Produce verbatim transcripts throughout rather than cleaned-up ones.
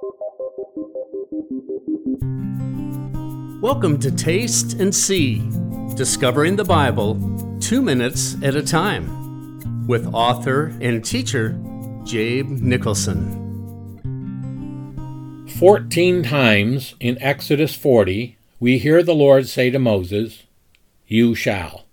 Welcome to Taste and See, Discovering the Bible, two minutes at a time, with author and teacher Jabe Nicholson. Fourteen times in Exodus forty, we hear the Lord say to Moses, "You shall."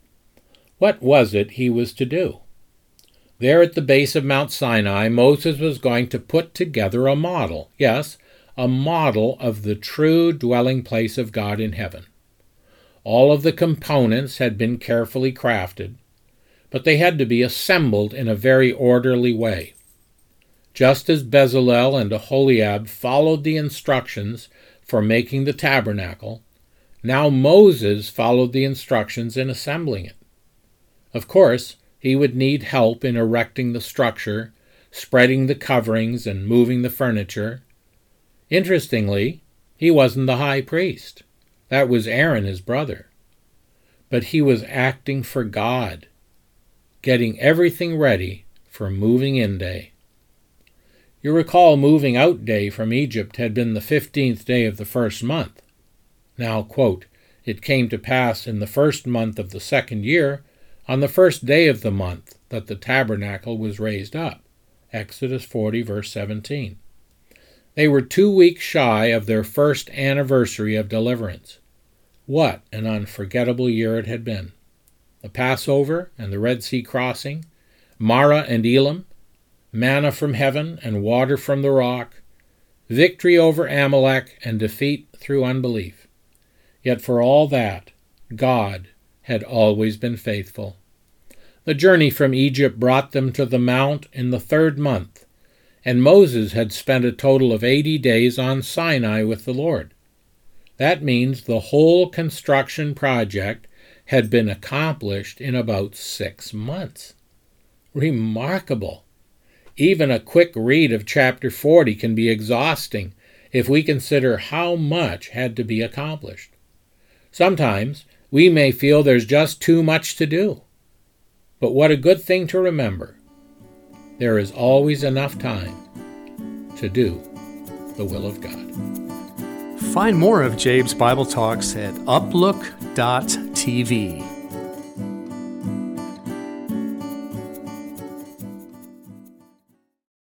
What was it he was to do? There at the base of Mount Sinai, Moses was going to put together a model, yes, a model of the true dwelling place of God in heaven. All of the components had been carefully crafted, but they had to be assembled in a very orderly way. Just as Bezalel and Aholiab followed the instructions for making the tabernacle, now Moses followed the instructions in assembling it. Of course, he would need help in erecting the structure, spreading the coverings, and moving the furniture. Interestingly, he wasn't the high priest. That was Aaron, his brother. But he was acting for God, getting everything ready for moving in day. You recall moving out day from Egypt had been the fifteenth day of the first month. Now, quote, "It came to pass in the first month of the second year, on the first day of the month, that the tabernacle was raised up." Exodus forty, verse seventeen. They were two weeks shy of their first anniversary of deliverance. What an unforgettable year it had been. The Passover and the Red Sea crossing, Mara and Elam, manna from heaven and water from the rock, victory over Amalek and defeat through unbelief. Yet for all that, God had always been faithful. The journey from Egypt brought them to the mount in the third month, and Moses had spent a total of eighty days on Sinai with the Lord. That means the whole construction project had been accomplished in about six months. Remarkable. Even a quick read of chapter forty can be exhausting if we consider how much had to be accomplished. Sometimes we may feel there's just too much to do. But what a good thing to remember. There is always enough time to do the will of God. Find more of Jabe's Bible Talks at uplook dot t v.